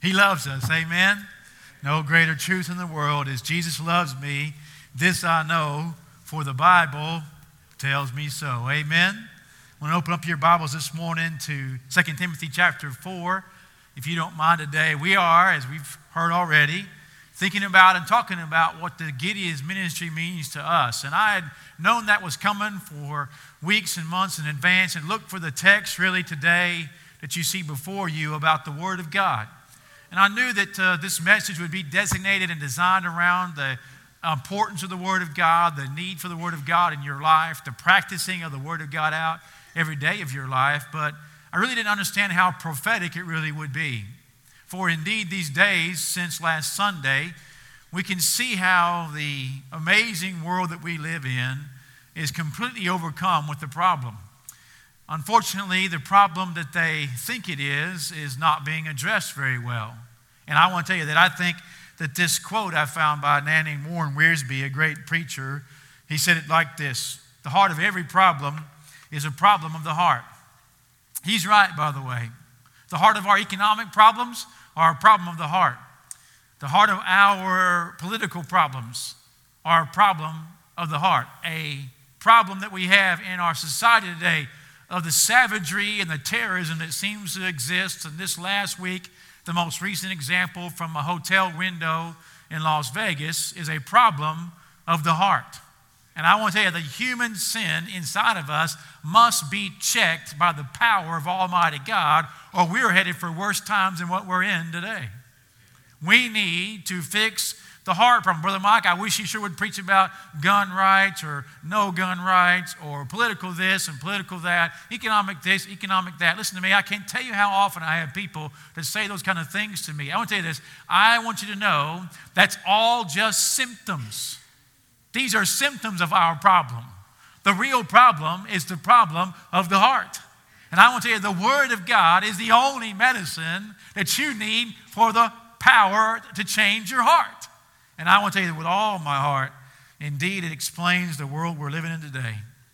He loves us. Amen? No greater truth in the world is Jesus loves me. This I know, for the Bible tells me so. Amen? I want to open up your Bibles this morning to 2 Timothy chapter 4. If you don't mind today, we are, as we've heard already, thinking about and talking about what the Gideon's ministry means to us. And I had known that was coming for weeks and months in advance and looked for the text really today that you see before you about the Word of God. And I knew that this message would be designated and designed around the importance of the Word of God, the need for the Word of God in your life, the practicing of the Word of God out every day of your life. But I really didn't understand how prophetic it really would be. For indeed, these days, since last Sunday, we can see how the amazing world that we live in is completely overcome with the problem. Unfortunately, the problem that they think it is not being addressed very well. And I want to tell you that I think that this quote I found by a man named Warren Wiersbe, a great preacher, he said it like this: the heart of every problem is a problem of the heart. He's right, by the way. The heart of our economic problems are a problem of the heart. The heart of our political problems are a problem of the heart. A problem that we have in our society today of the savagery and the terrorism that seems to exist. And this last week, the most recent example from a hotel window in Las Vegas is a problem of the heart. And I want to tell you, the human sin inside of us must be checked by the power of Almighty God, or we're headed for worse times than what we're in today. We need to fix the heart problem. Brother Mike, I wish he sure would preach about gun rights or no gun rights or political this and political that, economic this, economic that. Listen to me, I can't tell you how often I have people that say those kind of things to me. I want to tell you this. I want you to know that's all just symptoms. These are symptoms of our problem. The real problem is the problem of the heart. And I want to tell you, the Word of God is the only medicine that you need for the power to change your heart. And I want to tell you that with all my heart, indeed, it explains the world we're living in today.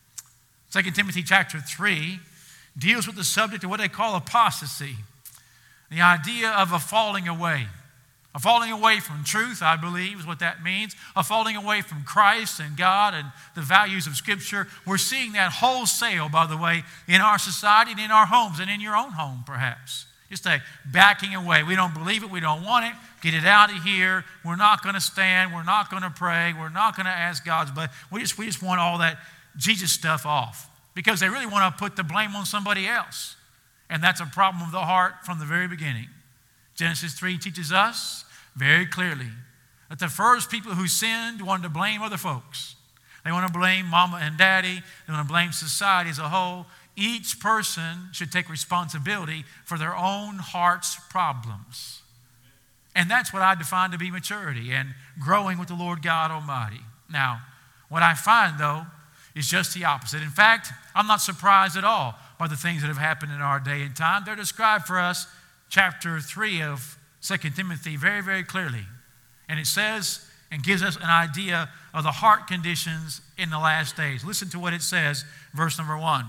2 Timothy chapter 3 deals with the subject of what they call apostasy, the idea of a falling away. A falling away from truth, I believe, is what that means. A falling away from Christ and God and the values of Scripture. We're seeing that wholesale, by the way, in our society and in our homes and in your own home, perhaps. Just a backing away. We don't believe it. We don't want it. Get it out of here. We're not going to stand. We're not going to pray. We're not going to ask God's blessing. We just want all that Jesus stuff off because they really want to put the blame on somebody else. And that's a problem of the heart from the very beginning. Genesis 3 teaches us very clearly that the first people who sinned wanted to blame other folks. They want to blame mama and daddy. They want to blame society as a whole. Each person should take responsibility for their own heart's problems. And that's what I define to be maturity and growing with the Lord God Almighty. Now, what I find, though, is just the opposite. In fact, I'm not surprised at all by the things that have happened in our day and time. They're described for us, chapter 3 of 2 Timothy, very, very clearly. And it says and gives us an idea of the heart conditions in the last days. Listen to what it says, verse number 1.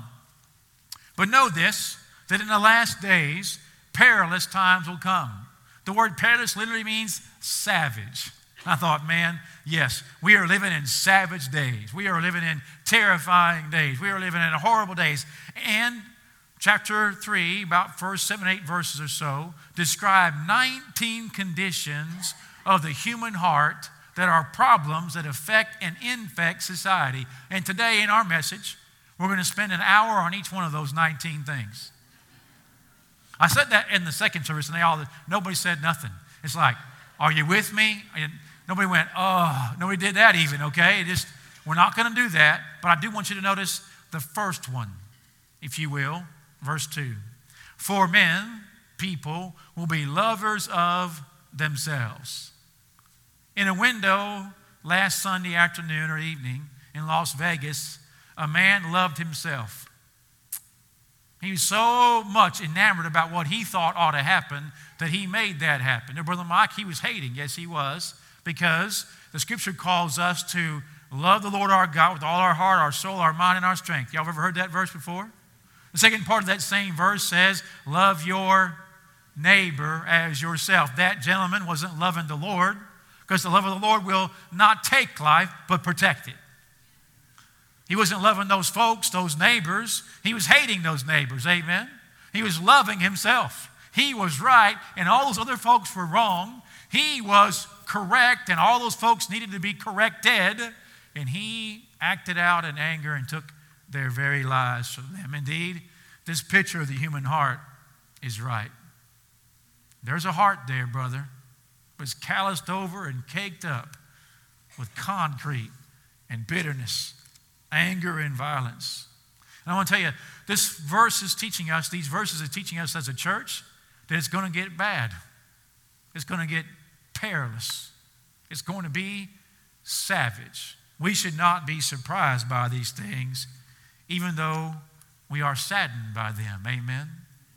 But know this, that in the last days, perilous times will come. The word perilous literally means savage. I thought, man, yes, we are living in savage days. We are living in terrifying days. We are living in horrible days. And chapter 3, about first 7, 8 verses or so, describe 19 conditions of the human heart that are problems that affect and infect society. And today in our message, we're going to spend an hour on each one of those 19 things. I said that in the second service, and nobody said nothing. It's like, are you with me? And nobody went, oh, nobody did that even, okay? We're not going to do that, but I do want you to notice the first one, if you will, verse 2. For men, people, will be lovers of themselves. In a window last Sunday afternoon or evening in Las Vegas, a man loved himself. He was so much enamored about what he thought ought to happen that he made that happen. Now, Brother Mike, he was hating. Yes, he was. Because the Scripture calls us to love the Lord our God with all our heart, our soul, our mind, and our strength. Y'all ever heard that verse before? The second part of that same verse says, love your neighbor as yourself. That gentleman wasn't loving the Lord, because the love of the Lord will not take life, but protect it. He wasn't loving those folks, those neighbors. He was hating those neighbors, amen? He was loving himself. He was right, and all those other folks were wrong. He was correct, and all those folks needed to be corrected, and he acted out in anger and took their very lives from them. Indeed, this picture of the human heart is right. There's a heart there, brother, but it's calloused over and caked up with concrete and bitterness, anger and violence. And I want to tell you, this verse is teaching us, these verses are teaching us as a church that it's going to get bad. It's going to get perilous. It's going to be savage. We should not be surprised by these things, even though we are saddened by them. Amen?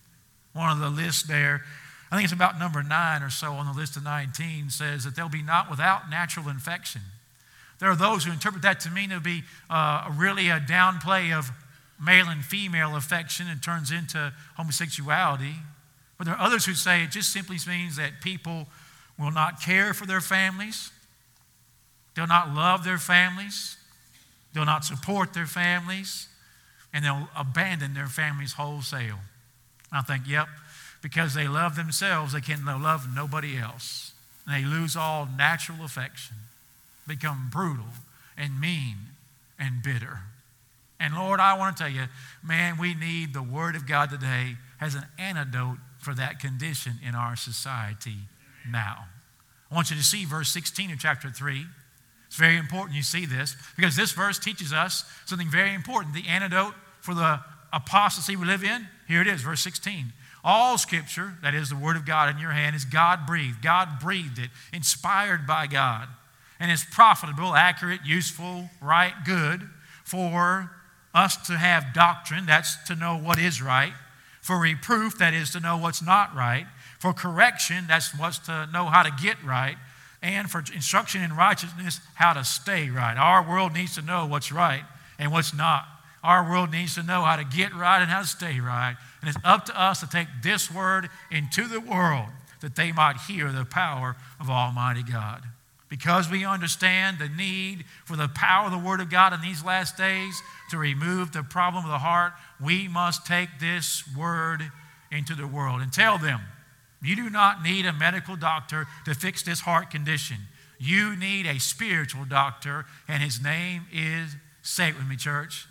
One of the lists there, I think it's about number 9 or so on the list of 19, says that they'll be not without natural infection. There are those who interpret that to mean to be really a downplay of male and female affection and turns into homosexuality. But there are others who say it just simply means that people will not care for their families. They'll not love their families. They'll not support their families. And they'll abandon their families wholesale. I think, yep, because they love themselves, they can love nobody else. And they lose all natural affection, become brutal and mean and bitter. And Lord, I want to tell you, man, we need the Word of God today as an antidote for that condition in our society now. I want you to see verse 16 of chapter 3. It's very important you see this, because this verse teaches us something very important. The antidote for the apostasy we live in, here it is, verse 16. All Scripture, that is the Word of God in your hand, is God-breathed. God breathed it, inspired by God. And it's profitable, accurate, useful, right, good for us to have doctrine, that's to know what is right. For reproof, that is to know what's not right. For correction, that's what's to know how to get right. And for instruction in righteousness, how to stay right. Our world needs to know what's right and what's not. Our world needs to know how to get right and how to stay right. And it's up to us to take this word into the world that they might hear the power of Almighty God. Because we understand the need for the power of the Word of God in these last days to remove the problem of the heart, we must take this word into the world and tell them, you do not need a medical doctor to fix this heart condition. You need a spiritual doctor, and his name is, say it with me, church,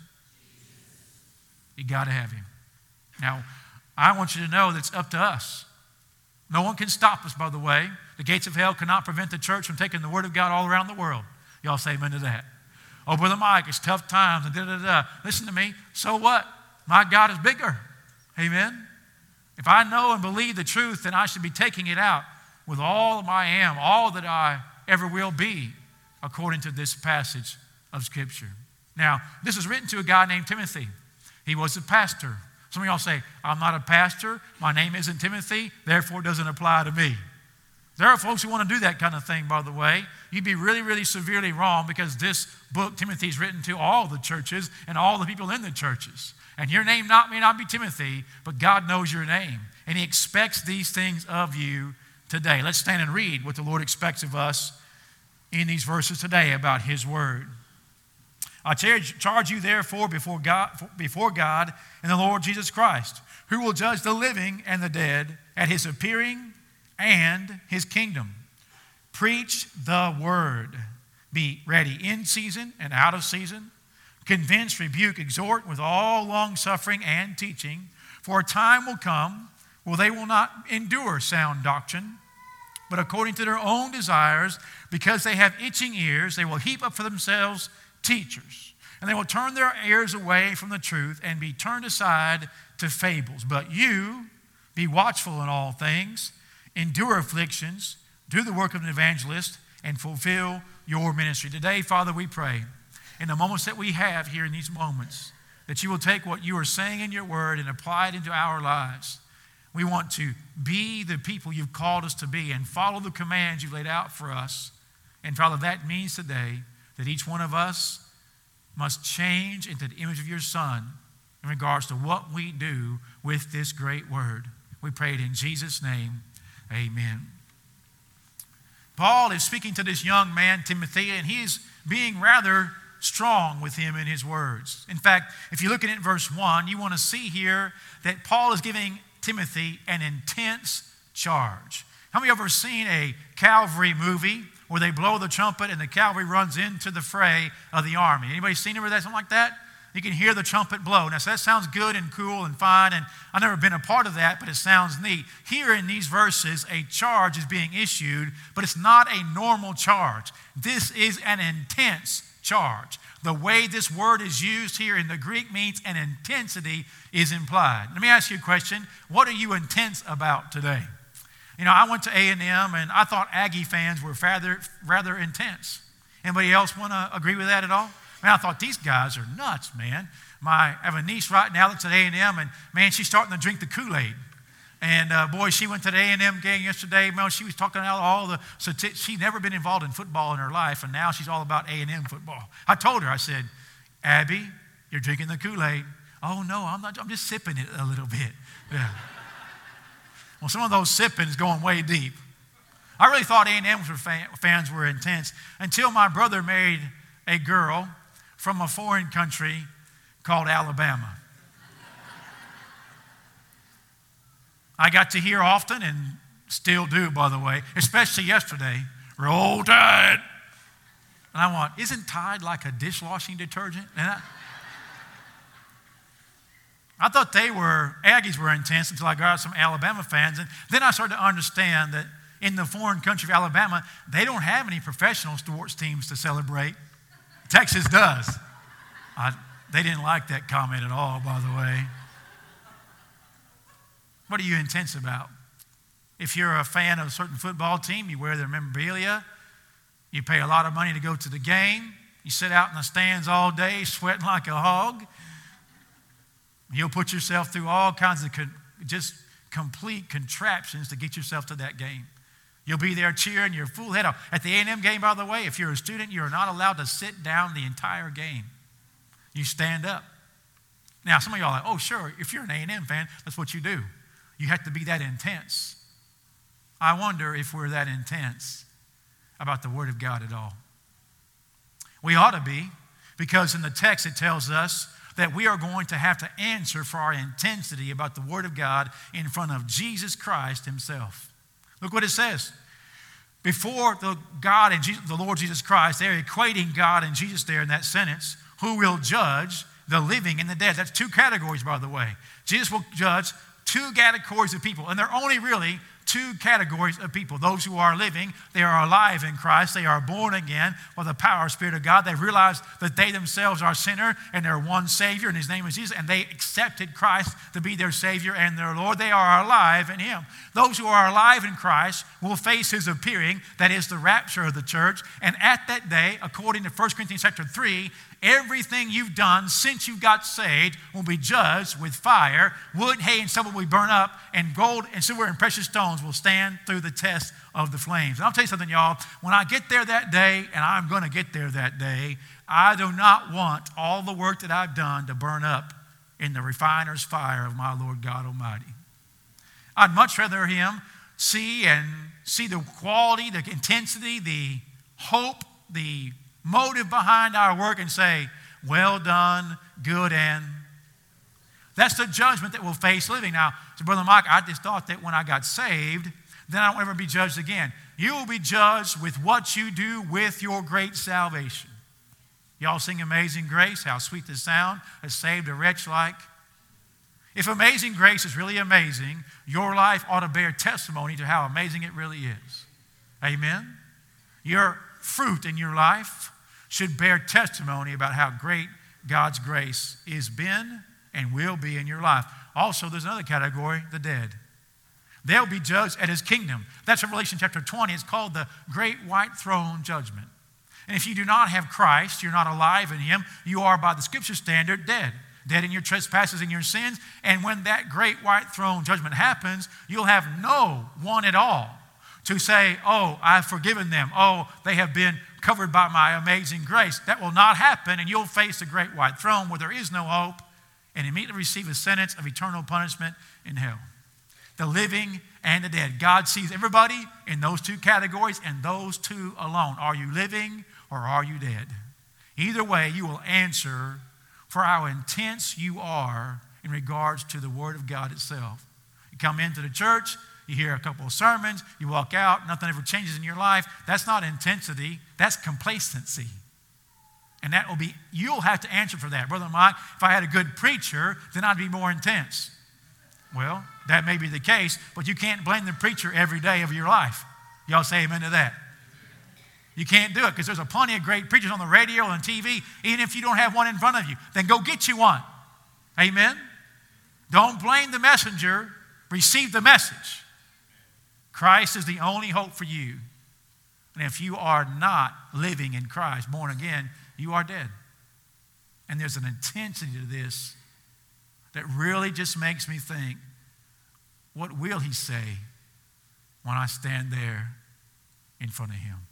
you got to have him. Now, I want you to know that it's up to us. No one can stop us, by the way. The gates of hell cannot prevent the church from taking the Word of God all around the world. Y'all say amen to that. Oh, Brother Mike, it's tough times and da-da-da. Listen to me. So what? My God is bigger. Amen? If I know and believe the truth, then I should be taking it out with all I am, all that I ever will be, according to this passage of Scripture. Now, this is written to a guy named Timothy. He was a pastor. Some of y'all say, I'm not a pastor, my name isn't Timothy, therefore it doesn't apply to me. There are folks who want to do that kind of thing, by the way. You'd be really, really severely wrong, because this book, Timothy, is written to all the churches and all the people in the churches. And your name may not be Timothy, but God knows your name. And He expects these things of you today. Let's stand and read what the Lord expects of us in these verses today about His Word. I charge you therefore before God and the Lord Jesus Christ, who will judge the living and the dead at His appearing and His kingdom. Preach the word. Be ready in season and out of season. Convince, rebuke, exhort with all long-suffering and teaching. For a time will come where they will not endure sound doctrine, but according to their own desires, because they have itching ears, they will heap up for themselves teachers. And they will turn their ears away from the truth and be turned aside to fables. But you, be watchful in all things, endure afflictions, do the work of an evangelist, and fulfill your ministry. Today, Father, we pray, in the moments that we have here in these moments, that you will take what you are saying in your word and apply it into our lives. We want to be the people you've called us to be and follow the commands you've laid out for us. And Father, that means today that each one of us must change into the image of your Son in regards to what we do with this great word. We pray it in Jesus' name. Amen. Paul is speaking to this young man, Timothy, and he's being rather strong with him in his words. In fact, if you look at it in verse 1, you want to see here that Paul is giving Timothy an intense charge. How many of you ever seen a cavalry movie where they blow the trumpet and the cavalry runs into the fray of the army? Anybody seen something like that? You can hear the trumpet blow. Now, so that sounds good and cool and fine, and I've never been a part of that, but it sounds neat. Here in these verses, a charge is being issued, but it's not a normal charge. This is an intense charge. The way this word is used here in the Greek means an intensity is implied. Let me ask you a question. What are you intense about today? You know, I went to A&M, and I thought Aggie fans were rather intense. Anybody else want to agree with that at all? Man, I thought, these guys are nuts, man. I have a niece right now that's at A&M, and man, she's starting to drink the Kool-Aid. And boy, she went to the A&M game yesterday. Man, she was talking about all the she'd never been involved in football in her life, and now she's all about A&M football. I told her, I said, Abby, you're drinking the Kool-Aid. Oh, no, I'm not. I'm just sipping it a little bit. Yeah. Well, some of those sipping is going way deep. I really thought A&M fans were intense until my brother married a girl from a foreign country called Alabama. I got to hear often, and still do, by the way, especially yesterday, Roll Tide. And I want, isn't Tide like a dishwashing detergent? And I thought Aggies were intense until I got some Alabama fans. And then I started to understand that in the foreign country of Alabama, they don't have any professional sports teams to celebrate. Texas does. They didn't like that comment at all, by the way. What are you intense about? If you're a fan of a certain football team, you wear their memorabilia. You pay a lot of money to go to the game. You sit out in the stands all day sweating like a hog. You'll put yourself through all kinds of just complete contraptions to get yourself to that game. You'll be there cheering your full head off. At the A&M game, by the way, if you're a student, you're not allowed to sit down the entire game. You stand up. Now, some of y'all are like, oh, sure, if you're an A&M fan, that's what you do. You have to be that intense. I wonder if we're that intense about the Word of God at all. We ought to be, because in the text it tells us that we are going to have to answer for our intensity about the Word of God in front of Jesus Christ Himself. Look what it says. Before the God and the Lord Jesus Christ, they're equating God and Jesus there in that sentence, who will judge the living and the dead. That's two categories, by the way. Jesus will judge two categories of people, and they're only really two categories of people. Those who are living, they are alive in Christ. They are born again by the power of the Spirit of God. They realize that they themselves are a sinner and they're one Savior, and His name is Jesus, and they accepted Christ to be their Savior and their Lord. They are alive in Him. Those who are alive in Christ will face His appearing, that is the rapture of the church, and at that day, according to 1 Corinthians chapter 3, everything you've done since you got saved will be judged with fire. Wood, hay, and stubble will be burned up, and gold and silver and precious stones will stand through the test of the flames. And I'll tell you something, y'all. When I get there that day, and I'm going to get there that day, I do not want all the work that I've done to burn up in the refiner's fire of my Lord God Almighty. I'd much rather Him see the quality, the intensity, the hope, the motive behind our work and say, well done, good and. That's the judgment that we'll face living. Now, so Brother Mike, I just thought that when I got saved, then I won't ever be judged again. You will be judged with what you do with your great salvation. Y'all sing Amazing Grace, how sweet the sound has saved a wretch like. If Amazing Grace is really amazing, your life ought to bear testimony to how amazing it really is. Amen? Your fruit in your life should bear testimony about how great God's grace has been and will be in your life. Also, there's another category, the dead. They'll be judged at His kingdom. That's Revelation chapter 20. It's called the Great White Throne Judgment. And if you do not have Christ, you're not alive in Him, you are by the Scripture standard dead. Dead in your trespasses and your sins. And when that Great White Throne Judgment happens, you'll have no one at all to say, oh, I've forgiven them. Oh, they have been covered by my amazing grace. That will not happen, and you'll face the Great White Throne where there is no hope and immediately receive a sentence of eternal punishment in hell. the living and the dead. God sees everybody in those two categories and those two alone. Are you living or are you dead? Either way, you will answer for how intense you are in regards to the Word of God itself. You come into the church, you hear a couple of sermons, you walk out, nothing ever changes in your life. That's not intensity, that's complacency. And that will be, you'll have to answer for that. Brother Mike, if I had a good preacher, then I'd be more intense. Well, that may be the case, but you can't blame the preacher every day of your life. Y'all say amen to that. You can't do it because there's plenty of great preachers on the radio and TV. Even if you don't have one in front of you, then go get you one. Amen? Don't blame the messenger. Receive the message. Christ is the only hope for you. And if you are not living in Christ, born again, you are dead. And there's an intensity to this that really just makes me think, what will he say when I stand there in front of him?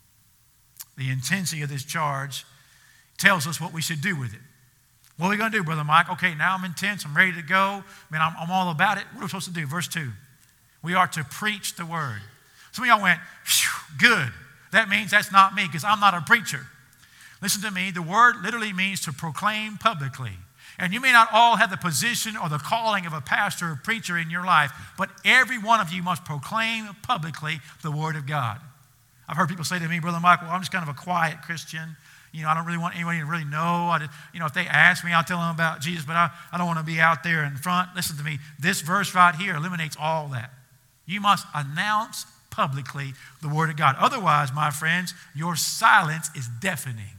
The intensity of this charge tells us what we should do with it. What are we going to do, Brother Mike? Okay, now I'm intense. I'm ready to go. Man, I'm all about it. What are we supposed to do? Verse 2. We are to preach the word. Some of y'all went, good. That means that's not me because I'm not a preacher. Listen to me. The word literally means to proclaim publicly. And you may not all have the position or the calling of a pastor or preacher in your life, but every one of you must proclaim publicly the word of God. I've heard people say to me, Brother Michael, I'm just kind of a quiet Christian. I don't really want anybody to really know. If they ask me, I'll tell them about Jesus, but I don't want to be out there in front. Listen to me. This verse right here eliminates all that. You must announce publicly the word of God. Otherwise, my friends, your silence is deafening.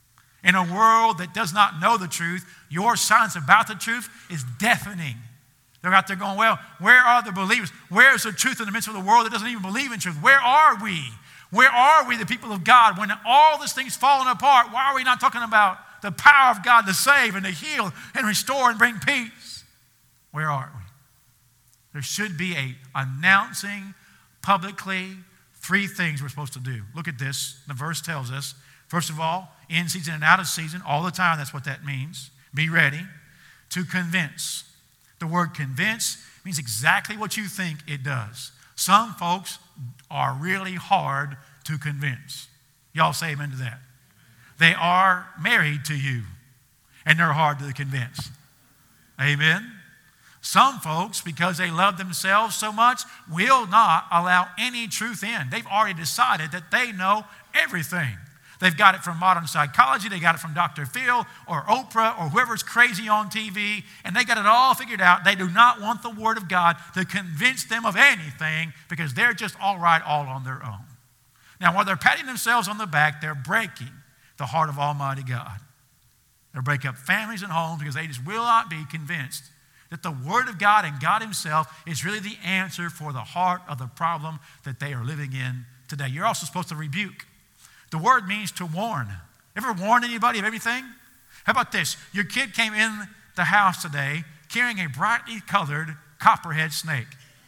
In a world that does not know the truth, your silence about the truth is deafening. They're out there going, well, where are the believers? Where is the truth in the midst of the world that doesn't even believe in truth? Where are we? Where are we, the people of God, when all this thing's falling apart? Why are we not talking about the power of God to save and to heal and restore and bring peace? Where are we? There should be a announcing publicly 3 things we're supposed to do. Look at this. The verse tells us, first of all, in season and out of season, all the time, that's what that means. Be ready to convince. The word convince means exactly what you think it does. Some folks are really hard to convince. Y'all say amen to that. They are married to you, and they're hard to convince. Amen? Some folks, because they love themselves so much, will not allow any truth in. They've already decided that they know everything. They've got it from modern psychology. They got it from Dr. Phil or Oprah or whoever's crazy on TV, and they got it all figured out. They do not want the Word of God to convince them of anything because they're just all right all on their own. Now, while they're patting themselves on the back, they're breaking the heart of Almighty God. They'll break up families and homes because they just will not be convinced that the Word of God and God Himself is really the answer for the heart of the problem that they are living in today. You're also supposed to rebuke. The word means to warn. Ever warned anybody of anything? How about this? Your kid came in the house today carrying a brightly colored copperhead snake.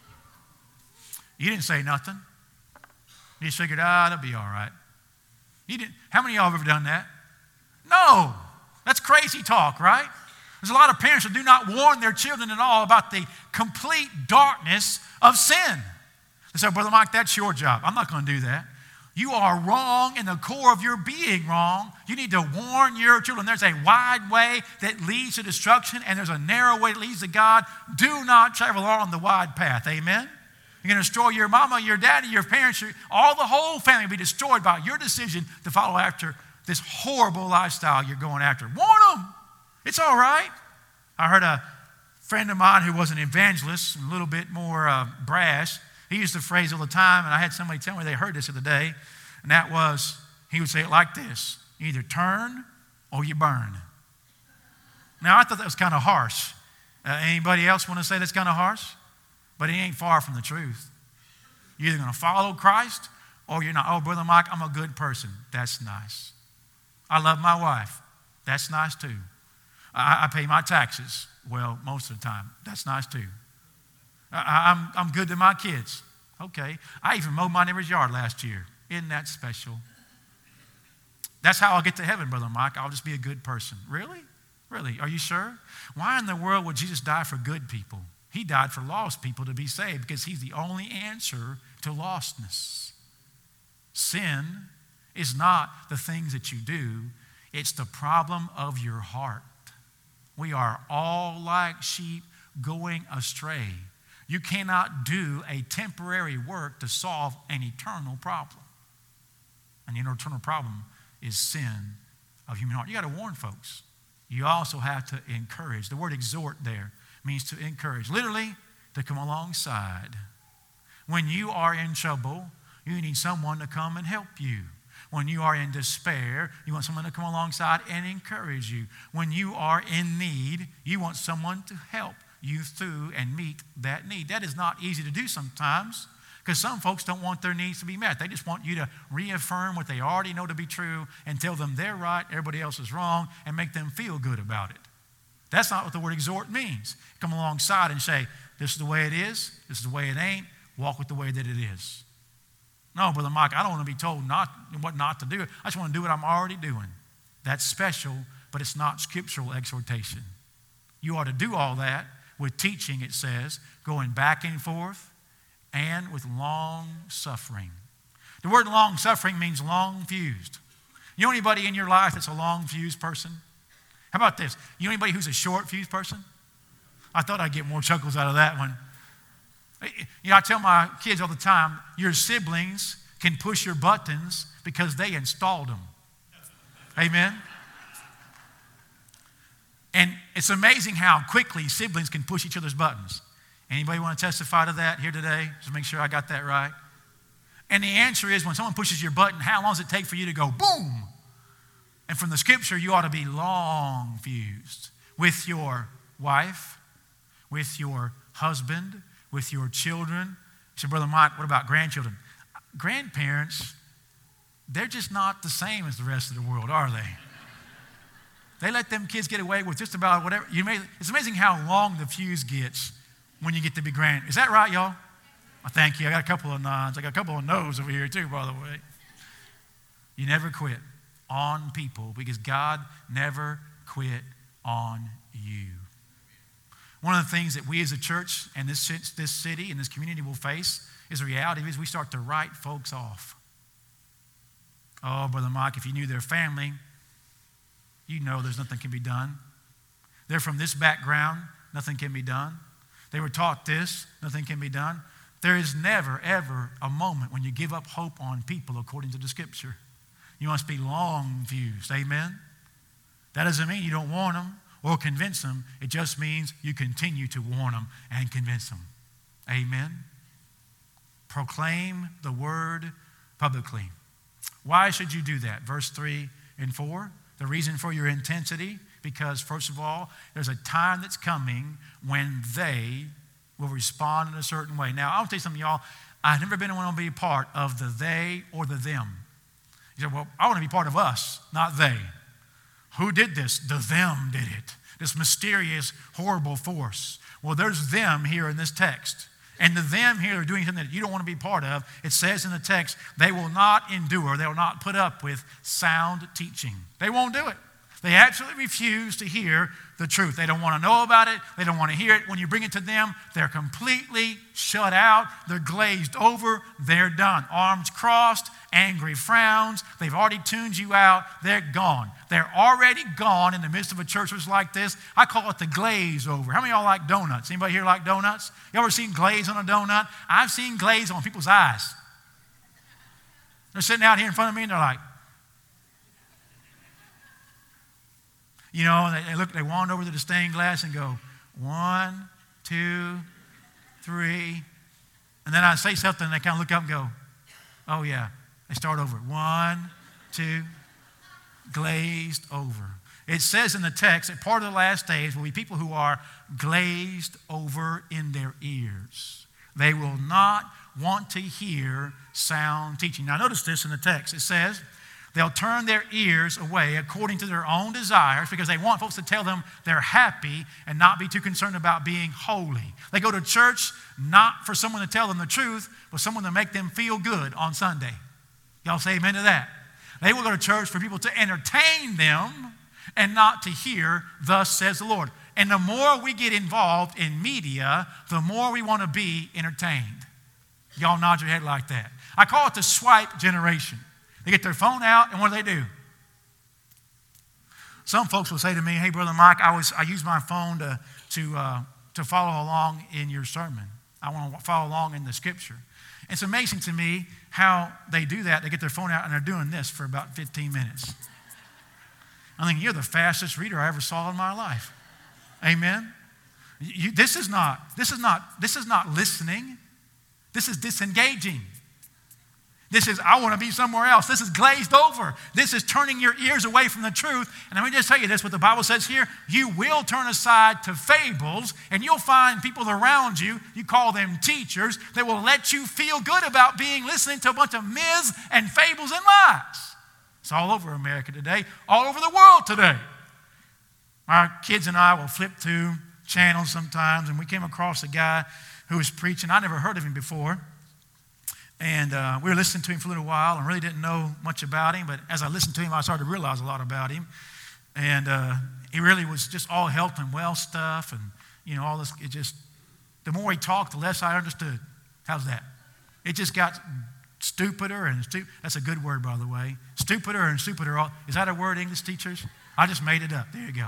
You didn't say nothing. You just figured, that'll be all right. You didn't. How many of y'all have ever done that? No. That's crazy talk, right? There's a lot of parents that do not warn their children at all about the complete darkness of sin. They say, Brother Mike, that's your job. I'm not going to do that. You are wrong in the core of your being wrong. You need to warn your children. There's a wide way that leads to destruction, and there's a narrow way that leads to God. Do not travel on the wide path. Amen? You're going to destroy your mama, your daddy, your parents, all the whole family will be destroyed by your decision to follow after this horrible lifestyle you're going after. Warn them. It's all right. I heard a friend of mine who was an evangelist, a little bit more brash. He used the phrase all the time, and I had somebody tell me they heard this the other day, and that was, he would say it like this: you either turn or you burn. Now, I thought that was kind of harsh. Anybody else want to say that's kind of harsh? But it ain't far from the truth. You're either going to follow Christ or you're not. Oh, Brother Mike, I'm a good person. That's nice. I love my wife. That's nice too. I pay my taxes. Well, most of the time. That's nice too. I'm good to my kids. Okay. I even mowed my neighbor's yard last year. Isn't that special? That's how I'll get to heaven, Brother Mike. I'll just be a good person. Really? Really? Are you sure? Why in the world would Jesus die for good people? He died for lost people to be saved because he's the only answer to lostness. Sin is not the things that you do. It's the problem of your heart. We are all like sheep going astray. You cannot do a temporary work to solve an eternal problem. And the eternal problem is sin of human heart. You got to warn folks. You also have to encourage. The word exhort there means to encourage. Literally, to come alongside. When you are in trouble, you need someone to come and help you. When you are in despair, you want someone to come alongside and encourage you. When you are in need, you want someone to help you through and meet that need. That is not easy to do sometimes because some folks don't want their needs to be met. They just want you to reaffirm what they already know to be true and tell them they're right, everybody else is wrong, and make them feel good about it. That's not what the word exhort means. Come alongside and say, this is the way it is, this is the way it ain't, walk with the way that it is. No, Brother Mike, I don't want to be told what not to do. I just want to do what I'm already doing. That's special, but it's not scriptural exhortation. You ought to do all that with teaching, it says, going back and forth, and with long suffering. The word long suffering means long fused. You know anybody in your life that's a long fused person? How about this? You know anybody who's a short fused person? I thought I'd get more chuckles out of that one. You know, I tell my kids all the time, your siblings can push your buttons because they installed them. Amen? And it's amazing how quickly siblings can push each other's buttons. Anybody want to testify to that here today? Just make sure I got that right. And the answer is when someone pushes your button, how long does it take for you to go boom? And from the scripture, you ought to be long fused with your wife, with your husband, with your children. You say, Brother Mike, what about grandchildren? Grandparents, they're just not the same as the rest of the world, are they? They let them kids get away with just about whatever. It's amazing how long the fuse gets when you get to be grand. Is that right, y'all? Well, thank you. I got a couple of nods. I got a couple of no's over here too, by the way. You never quit on people because God never quit on you. One of the things that we as a church and this city and this community will face is the reality is we start to write folks off. Oh, Brother Mike, if you knew their family, you know there's nothing can be done. They're from this background, nothing can be done. They were taught this, nothing can be done. There is never, ever a moment when you give up hope on people according to the scripture. You must be long fused. Amen? That doesn't mean you don't warn them or convince them. It just means you continue to warn them and convince them. Amen? Proclaim the word publicly. Why should you do that? Verse 3 and 4. The reason for your intensity, because first of all, there's a time that's coming when they will respond in a certain way. Now, I'll tell you something, y'all. I've never been want to be a part of the they or the them. You say, well, I want to be part of us, not they. Who did this? The them did it. This mysterious, horrible force. Well, there's them here in this text. And the them here are doing something that you don't want to be part of. It says in the text, they will not endure, they will not put up with sound teaching. They won't do it. They absolutely refuse to hear the truth. They don't want to know about it. They don't want to hear it. When you bring it to them, they're completely shut out. They're glazed over. They're done. Arms crossed, angry frowns. They've already tuned you out. They're gone. They're already gone in the midst of a church that's like this. I call it the glaze over. How many of y'all like donuts? Anybody here like donuts? You ever seen glaze on a donut? I've seen glaze on people's eyes. They're sitting out here in front of me and they're like, you know, they wander over to the stained glass and go, 1, 2, 3. And then I say something and they kind of look up and go, oh yeah. They start over. 1, 2, glazed over. It says in the text that part of the last days will be people who are glazed over in their ears. They will not want to hear sound teaching. Now notice this in the text. It says, they'll turn their ears away according to their own desires because they want folks to tell them they're happy and not be too concerned about being holy. They go to church not for someone to tell them the truth, but someone to make them feel good on Sunday. Y'all say amen to that. They will go to church for people to entertain them and not to hear, thus says the Lord. And the more we get involved in media, the more we want to be entertained. Y'all nod your head like that. I call it the swipe generation. They get their phone out, and what do? Some folks will say to me, hey, Brother Mike, I use my phone to follow along in your sermon. I want to follow along in the scripture. It's amazing to me how they do that. They get their phone out, and they're doing this for about 15 minutes. I think you're the fastest reader I ever saw in my life. Amen? This is not listening. This is disengaging. This is, I want to be somewhere else. This is glazed over. This is turning your ears away from the truth. And let me just tell you this, what the Bible says here, you will turn aside to fables, and you'll find people around you, you call them teachers, that will let you feel good about listening to a bunch of myths and fables and lies. It's all over America today, all over the world today. Our kids and I will flip through channels sometimes, and we came across a guy who was preaching. I never heard of him before. And we were listening to him for a little while and really didn't know much about him. But as I listened to him, I started to realize a lot about him. And he really was just all health and wealth stuff. And, all this, the more he talked, the less I understood. How's that? It just got stupider and that's a good word, by the way. Stupider and stupider. Is that a word, English teachers? I just made it up. There you go.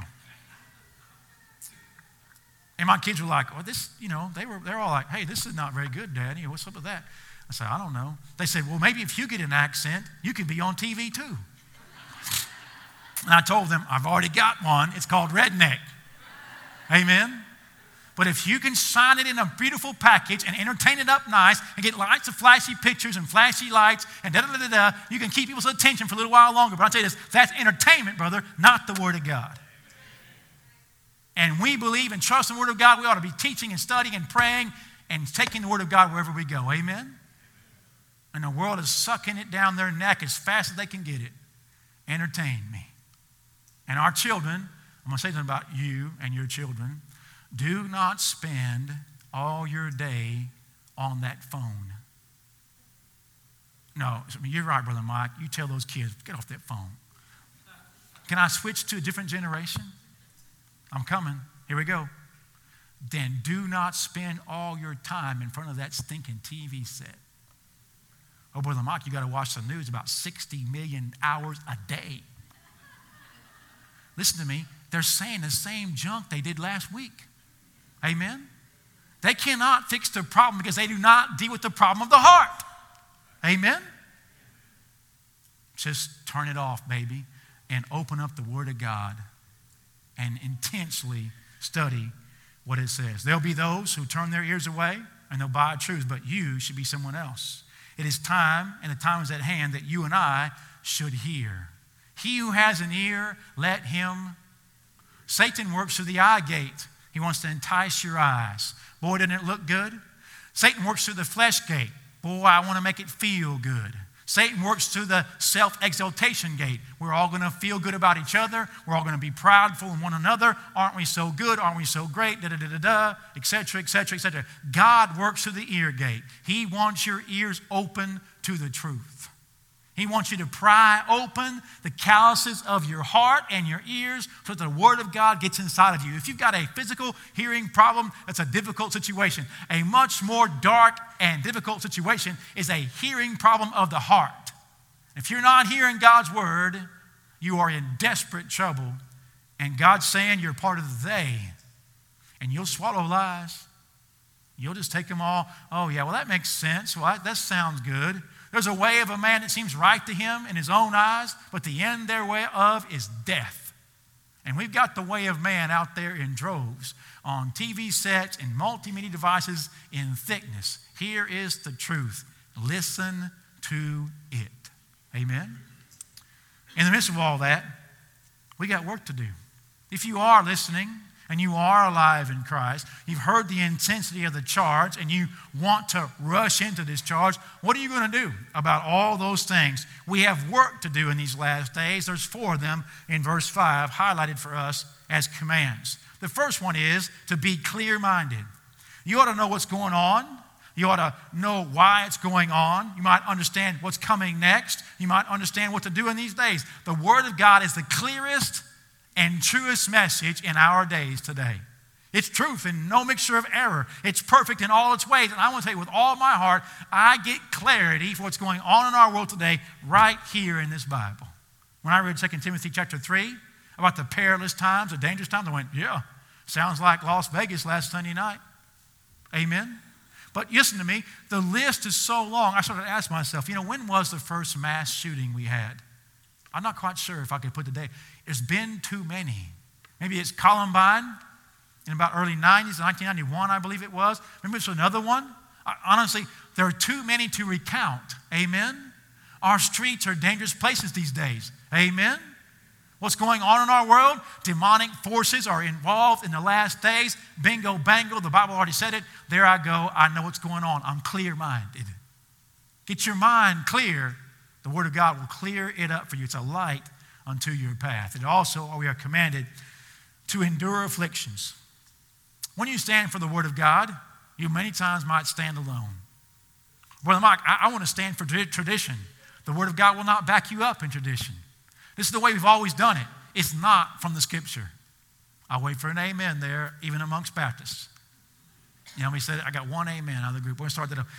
And my kids were like, well, this, they're all like, hey, this is not very good, Daddy. What's up with that? I said, I don't know. They said, well, maybe if you get an accent, you could be on TV too. And I told them, I've already got one. It's called redneck. Amen? But if you can sign it in a beautiful package and entertain it up nice and get lots of flashy pictures and flashy lights and da-da-da-da-da, you can keep people's attention for a little while longer. But I'll tell you this, that's entertainment, brother, not the Word of God. And we believe and trust in the Word of God. We ought to be teaching and studying and praying and taking the Word of God wherever we go. Amen? And the world is sucking it down their neck as fast as they can get it. Entertain me. And our children, I'm going to say something about you and your children. Do not spend all your day on that phone. No, you're right, Brother Mike. You tell those kids, get off that phone. Can I switch to a different generation? I'm coming. Here we go. Then do not spend all your time in front of that stinking TV set. Oh, Brother Mike, you got to watch the news about 60 million hours a day. Listen to me. They're saying the same junk they did last week. Amen? They cannot fix the problem because they do not deal with the problem of the heart. Amen? Just turn it off, baby, and open up the Word of God and intensely study what it says. There'll be those who turn their ears away and they'll buy truth, but you should be someone else. It is time, and the time is at hand, that you and I should hear. He who has an ear, let him. Satan works through the eye gate. He wants to entice your eyes. Boy, doesn't it look good? Satan works through the flesh gate. Boy, I want to make it feel good. Satan works through the self-exaltation gate. We're all going to feel good about each other. We're all going to be proudful in one another. Aren't we so good? Aren't we so great? Da-da-da-da-da, etc., etc., etc. God works through the ear gate. He wants your ears open to the truth. He wants you to pry open the calluses of your heart and your ears so that the Word of God gets inside of you. If you've got a physical hearing problem, that's a difficult situation. A much more dark and difficult situation is a hearing problem of the heart. If you're not hearing God's Word, you are in desperate trouble. And God's saying you're part of the they. And you'll swallow lies. You'll just take them all. Oh, yeah, well, that makes sense. Well, that sounds good. There's a way of a man that seems right to him in his own eyes, but the end thereof is death. And we've got the way of man out there in droves on TV sets and multimedia devices in thickness. Here is the truth. Listen to it. Amen? In the midst of all that, we got work to do. If you are listening, and you are alive in Christ, you've heard the intensity of the charge, and you want to rush into this charge, what are you going to do about all those things? We have work to do in these last days. There's 4 of them in verse 5 highlighted for us as commands. The first one is to be clear-minded. You ought to know what's going on. You ought to know why it's going on. You might understand what's coming next. You might understand what to do in these days. The Word of God is the clearest and truest message in our days today. It's truth and no mixture of error. It's perfect in all its ways. And I want to tell you with all my heart, I get clarity for what's going on in our world today right here in this Bible. When I read 2 Timothy chapter 3 about the perilous times, the dangerous times, I went, yeah, sounds like Las Vegas last Sunday night. Amen? But listen to me, the list is so long, I started to ask myself, when was the first mass shooting we had? I'm not quite sure if I could put the date. It's been too many. Maybe it's Columbine in about early 90s, 1991, I believe it was. Maybe it's another one. Honestly, there are too many to recount. Amen? Our streets are dangerous places these days. Amen? What's going on in our world? Demonic forces are involved in the last days. Bingo, bango, the Bible already said it. There I go. I know what's going on. I'm clear-minded. Get your mind clear. The Word of God will clear it up for you. It's a light unto your path. And also, we are commanded to endure afflictions. When you stand for the Word of God, you many times might stand alone. Brother Mike, I want to stand for tradition. The Word of God will not back you up in tradition. This is the way we've always done it. It's not from the Scripture. I'll wait for an amen there, even amongst Baptists. We said, I got one amen out of the group. We're going to start that up.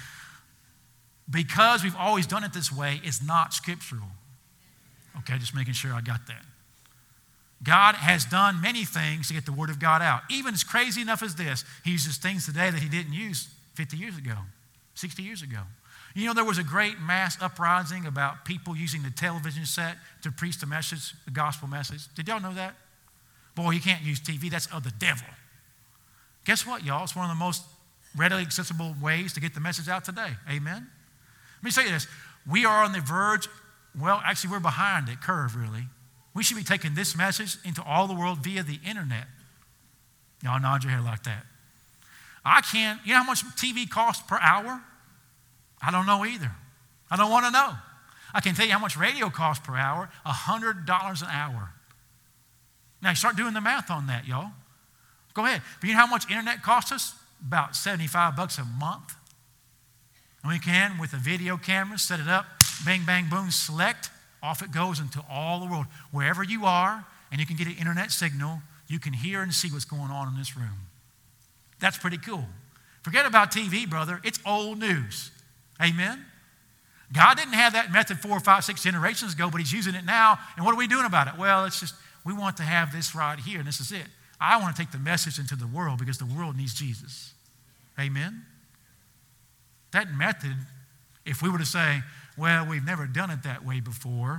Because we've always done it this way, it's not scriptural. Okay, just making sure I got that. God has done many things to get the Word of God out. Even as crazy enough as this, He uses things today that He didn't use 50 years ago, 60 years ago. There was a great mass uprising about people using the television set to preach the message, the gospel message. Did y'all know that? Boy, you can't use TV. That's of the devil. Guess what, y'all? It's one of the most readily accessible ways to get the message out today. Amen? Let me say this. We are on the verge, actually we're behind the curve, really. We should be taking this message into all the world via the internet. Y'all nod your head like that. I can't, how much TV costs per hour? I don't know either. I don't want to know. I can tell you how much radio costs per hour, $100 an hour. Now, you start doing the math on that, y'all. Go ahead. But you know how much internet costs us? About $75 a month. And we can, with a video camera, set it up, bang, bang, boom, select. Off it goes into all the world. Wherever you are, and you can get an internet signal, you can hear and see what's going on in this room. That's pretty cool. Forget about TV, brother. It's old news. Amen? God didn't have that method 4, 5, 6 generations ago, but He's using it now. And what are we doing about it? Well, we want to have this right here, and this is it. I want to take the message into the world because the world needs Jesus. Amen? That method, if we were to say, well, we've never done it that way before,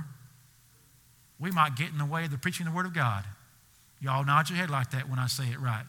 we might get in the way of the preaching of the Word of God. Y'all nod your head like that when I say it right.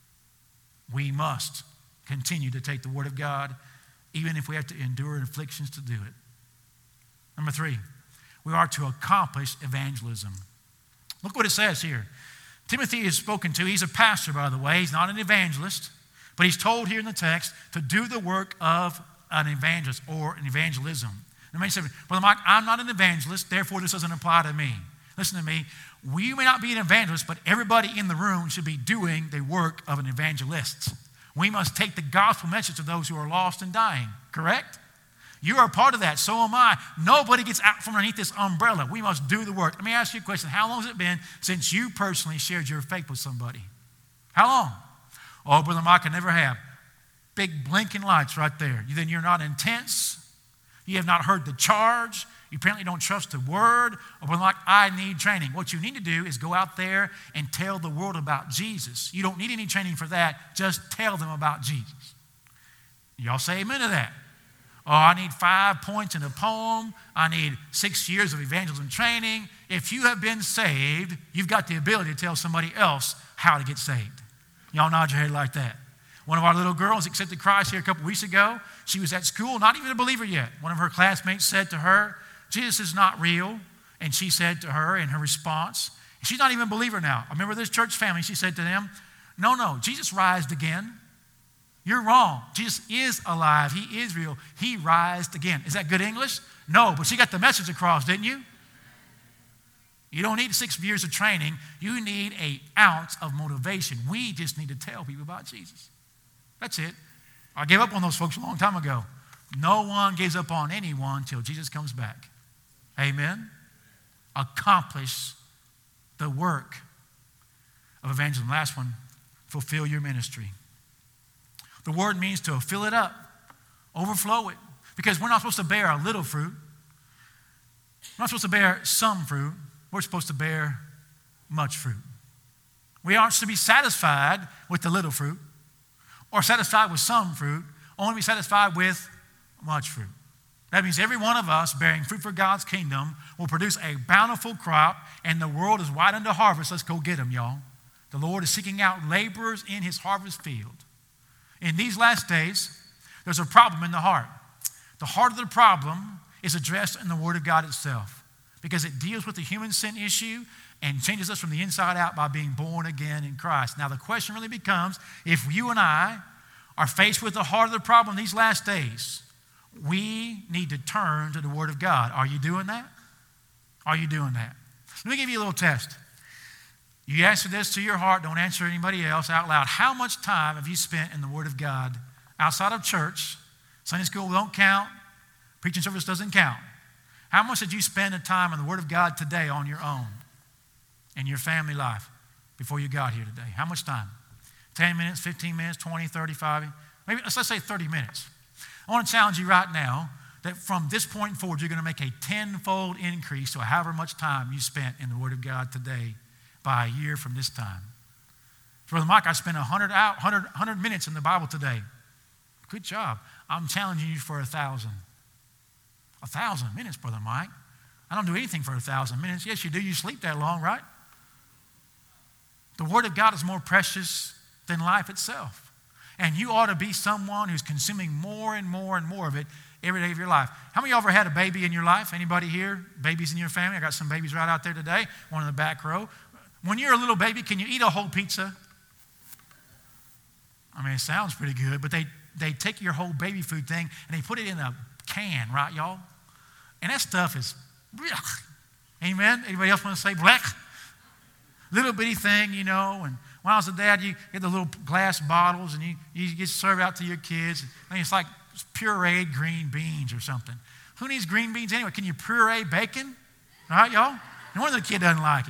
We must continue to take the Word of God, even if we have to endure afflictions to do it. Number 3, we are to accomplish evangelism. Look what it says here. Timothy is spoken to. He's a pastor, by the way. He's not an evangelist, but he's told here in the text to do the work of an evangelist or an evangelism. Let me say, Brother Mike, I'm not an evangelist, therefore this doesn't apply to me. Listen to me. We may not be an evangelist, but everybody in the room should be doing the work of an evangelist. We must take the gospel message to those who are lost and dying, correct? You are a part of that, so am I. Nobody gets out from underneath this umbrella. We must do the work. Let me ask you a question. How long has it been since you personally shared your faith with somebody? How long? Oh, Brother Mike, I never have. Big blinking lights right there. Then you're not intense. You have not heard the charge. You apparently don't trust the word. Or Brother Mike, I need training. What you need to do is go out there and tell the world about Jesus. You don't need any training for that. Just tell them about Jesus. Y'all say amen to that. Oh, I need 5 points in a poem. I need 6 years of evangelism training. If you have been saved, you've got the ability to tell somebody else how to get saved. Y'all nod your head like that. One of our little girls accepted Christ here a couple weeks ago. She was at school, not even a believer yet. One of her classmates said to her, Jesus is not real. And she said to her in her response, she's not even a believer now. I remember this church family, she said to them, no, Jesus rised again. You're wrong. Jesus is alive. He is real. He rised again. Is that good English? No, but she got the message across, didn't you? You don't need 6 years of training. You need an ounce of motivation. We just need to tell people about Jesus. That's it. I gave up on those folks a long time ago. No one gives up on anyone until Jesus comes back. Amen? Accomplish the work of evangelism. Last one, fulfill your ministry. The word means to fill it up, overflow it. Because we're not supposed to bear a little fruit. We're not supposed to bear some fruit. We're supposed to bear much fruit. We aren't to be satisfied with the little fruit or satisfied with some fruit, only be satisfied with much fruit. That means every one of us bearing fruit for God's kingdom will produce a bountiful crop, and the world is wide unto harvest. Let's go get them, y'all. The Lord is seeking out laborers in his harvest field. In these last days, there's a problem in the heart. The heart of the problem is addressed in the Word of God itself because it deals with the human sin issue and changes us from the inside out by being born again in Christ. Now, the question really becomes, if you and I are faced with the heart of the problem these last days, we need to turn to the Word of God. Are you doing that? Are you doing that? Let me give you a little test. You answer this to your heart. Don't answer anybody else out loud. How much time have you spent in the Word of God outside of church? Sunday school don't count. Preaching service doesn't count. How much did you spend the time in the Word of God today on your own, in your family life, before you got here today? How much time? 10 minutes, 15 minutes, 20, 35? Maybe, let's say 30 minutes. I want to challenge you right now that from this point forward, you're going to make a tenfold increase to however much time you spent in the Word of God today by a year from this time. Brother Mike, I spent 100 minutes in the Bible today. Good job. I'm challenging you for 1,000. 1,000 minutes, Brother Mike. I don't do anything for 1,000 minutes. Yes, you do. You sleep that long, right? The Word of God is more precious than life itself. And you ought to be someone who's consuming more and more and more of it every day of your life. How many of you ever had a baby in your life? Anybody here? Babies in your family? I got some babies right out there today. One in the back row. When you're a little baby, can you eat a whole pizza? I mean, it sounds pretty good, but they take your whole baby food thing and they put it in a can, right, y'all? And that stuff is, blech. Amen? Anybody else want to say blech? Little bitty thing, you know, and when I was a dad, you get the little glass bottles and you get served out to your kids. I mean, it's like pureed green beans or something. Who needs green beans anyway? Can you puree bacon? All right, y'all? No wonder the kid doesn't like it.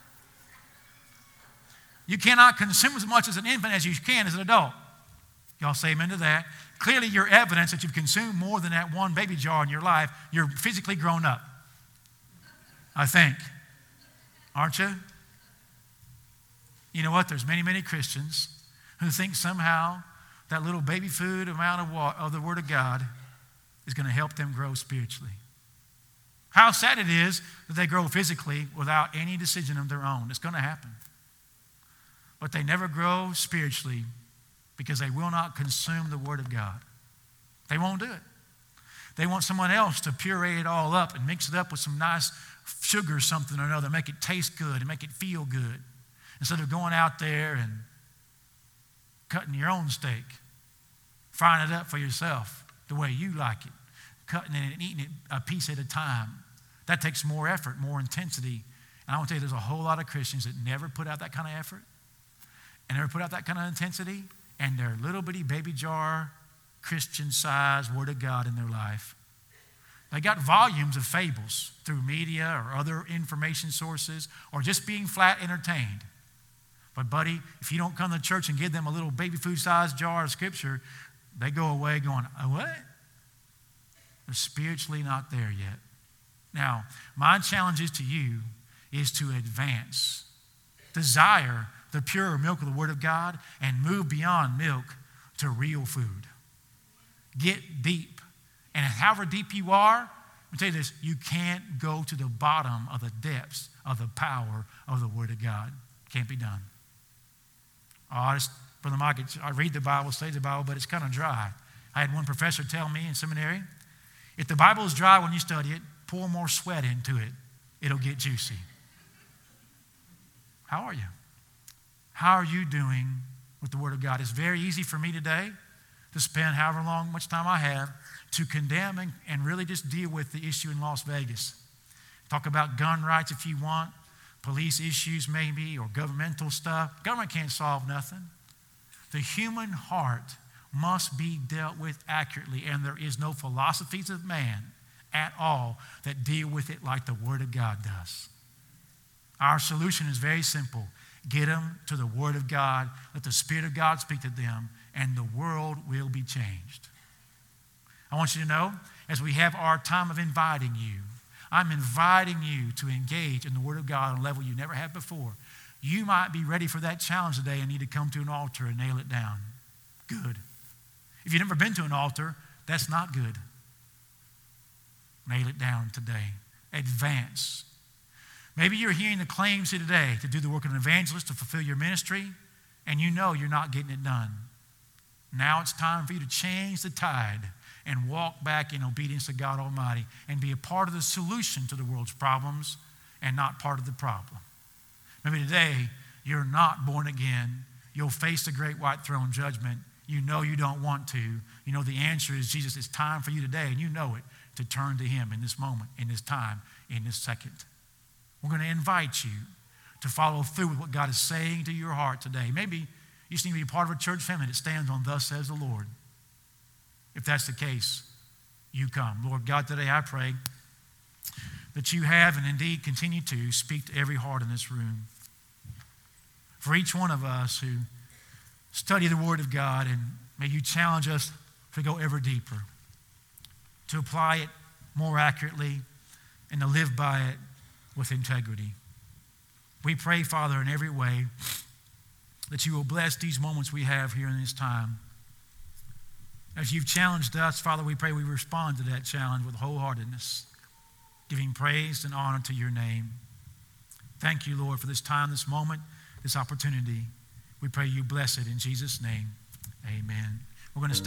You cannot consume as much as an infant as you can as an adult. Y'all say amen to that. Clearly, your evidence that you've consumed more than that one baby jar in your life, you're physically grown up. I think. Aren't you? You know what? There's many, many Christians who think somehow that little baby food amount of the Word of God is going to help them grow spiritually. How sad it is that they grow physically without any decision of their own. It's going to happen. But they never grow spiritually because they will not consume the Word of God. They won't do it. They want someone else to puree it all up and mix it up with some nice sugar or something or another, make it taste good and make it feel good. Instead of going out there and cutting your own steak, frying it up for yourself the way you like it, cutting it and eating it a piece at a time. That takes more effort, more intensity. And I want to tell you, there's a whole lot of Christians that never put out that kind of effort and never put out that kind of intensity, and their little bitty baby jar, Christian-sized Word of God in their life. They got volumes of fables through media or other information sources or just being flat entertained. But buddy, if you don't come to church and give them a little baby food-sized jar of Scripture, they go away going, what? They're spiritually not there yet. Now, my challenge to you is to advance. Desire the pure milk of the Word of God and move beyond milk to real food. Get deep. And however deep you are, let me tell you this, you can't go to the bottom of the depths of the power of the Word of God. Can't be done. Brother Mike, I read the Bible, study the Bible, but it's kind of dry. I had one professor tell me in seminary, if the Bible is dry when you study it, pour more sweat into it. It'll get juicy. How are you? How are you doing with the Word of God? It's very easy for me today to spend however much time I have to condemn and really just deal with the issue in Las Vegas. Talk about gun rights if you want, police issues maybe, or governmental stuff. Government can't solve nothing. The human heart must be dealt with accurately, and there is no philosophies of man at all that deal with it like the Word of God does. Our solution is very simple. Get them to the Word of God. Let the Spirit of God speak to them, and the world will be changed. I want you to know, as we have our time of inviting you, I'm inviting you to engage in the Word of God on a level you never have before. You might be ready for that challenge today and need to come to an altar and nail it down. Good. If you've never been to an altar, that's not good. Nail it down today. Advance. Maybe you're hearing the claims here today to do the work of an evangelist, to fulfill your ministry, and you know you're not getting it done. Now it's time for you to change the tide and walk back in obedience to God Almighty and be a part of the solution to the world's problems and not part of the problem. Maybe today you're not born again. You'll face the great white throne judgment. You know you don't want to. You know the answer is Jesus. It's time for you today, and you know it, to turn to Him in this moment, in this time, in this second. We're going to invite you to follow through with what God is saying to your heart today. Maybe you just need to be a part of a church family that stands on thus says the Lord. If that's the case, you come. Lord God, today I pray that you have and indeed continue to speak to every heart in this room. For each one of us who study the Word of God, and may you challenge us to go ever deeper, to apply it more accurately, and to live by it with integrity. We pray, Father, in every way that you will bless these moments we have here in this time. As you've challenged us, Father, we pray we respond to that challenge with wholeheartedness, giving praise and honor to your name. Thank you, Lord, for this time, this moment, this opportunity. We pray you bless it in Jesus' name. Amen. We're going to stay